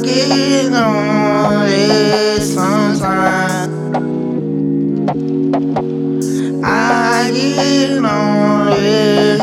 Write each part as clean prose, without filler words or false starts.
get lonely sometimes. I get lonely.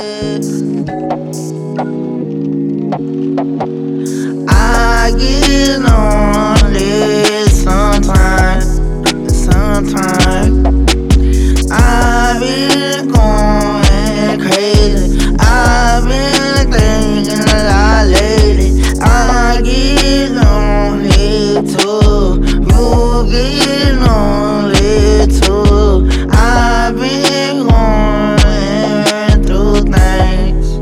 I get lonely sometimes. Sometimes I've been going crazy. I've been thinking a lot lately. I get lonely too. You get lonely too. I've been going through things.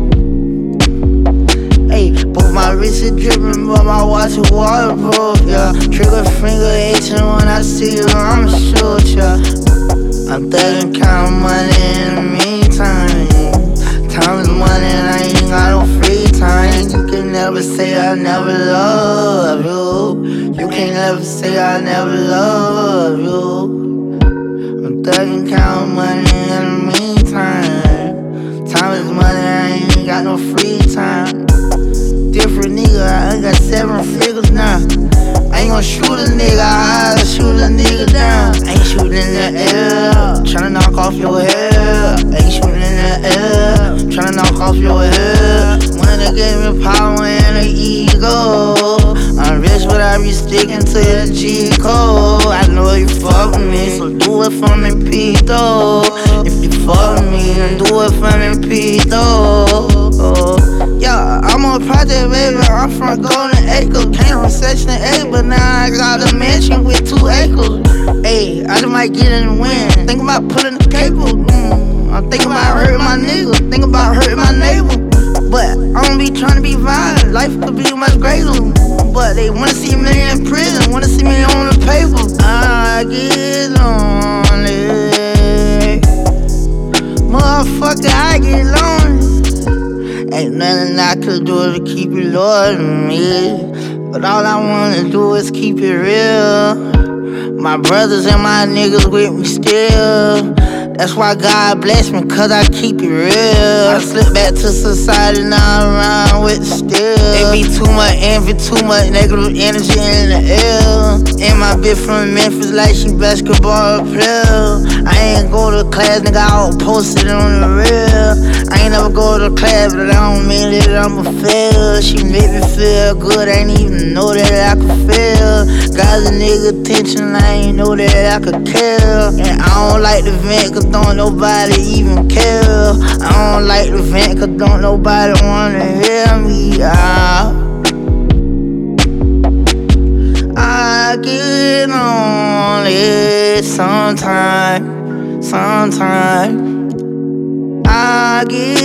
Hey, both my wrists are dripping, but my watch is waterproof, yeah. Trigger finger itching when I see you, I'ma shoot ya. I'm thugging, counting money in the meantime. Time is money and I ain't got no free time. You can never say I never love you. You can't never say I never love you. I'm thugging, counting money in the meantime. Time is money, I ain't got no free time. Different nigga, I got 7 figures now. I ain't gon' shoot a nigga, I shoot a nigga down. I ain't shooting in the air, tryna knock off your head. I ain't shooting in the air, tryna knock off your head. Money gave me power and an ego. I'm rich, but I be sticking to the G code. I know you fuck with me, so do it for me, P though. If you fuck with me, then do it for me, P though. Yeah, I'm a project, baby. I'm from Golden Acres. Came from Section 8, but now I got a mansion with 2 acres. Ayy, I just might get in the wind. Think about putting the paper. I'm thinking about hurting my niggas. Think about hurting my neighbor. But I don't be trying to be violent. Life could be much greater. But they wanna see me in prison, wanna see me on the paper. I get lonely. Motherfucker, I get lonely. Ain't nothing I could do to keep you loyal to me. But all I wanna do is keep it real. My brothers and my niggas with me still. That's why God bless me, cause I keep it real. I slip back to society, now I'm around with the steel. It be too much envy, too much negative energy in the air. And my bitch from Memphis like she basketball player. I ain't go to class, nigga, I was posted on the real. I ain't never go to class, but I don't mean that I'ma fail. She make me feel good, I ain't even know that I could feel. Got a nigga attention, I ain't know that I could kill. And I don't like the vent, cause don't nobody even care. I don't like the vent, cause don't nobody wanna hear me out. I get lonely sometimes. I get